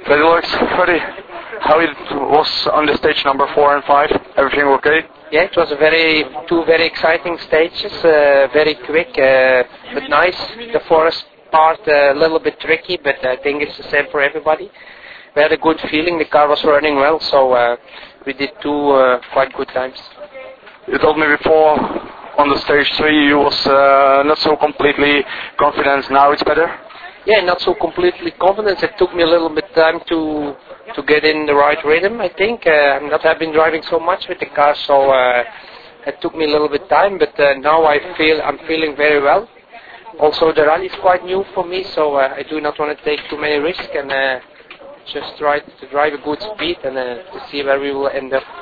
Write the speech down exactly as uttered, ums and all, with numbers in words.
Freddy Lux, Freddy, how it was on the stage number four and five? Everything okay? Yeah, it was a very two very exciting stages, uh, very quick, uh, but nice. The forest part uh, a little bit tricky, but I think it's the same for everybody. We had a good feeling. The car was running well, so uh, we did two uh, quite good times. You told me before on the stage three you was uh, not so completely confident. Now it's better. Yeah, not so completely confident. It took me a little bit time to to get in the right rhythm, I think. Uh, I'm not have been driving so much with the car, so uh, it took me a little bit time. But uh, now I feel I'm feeling very well. Also, the rally is quite new for me, so uh, I do not want to take too many risks and uh, just try to drive a good speed and uh, to see where we will end up.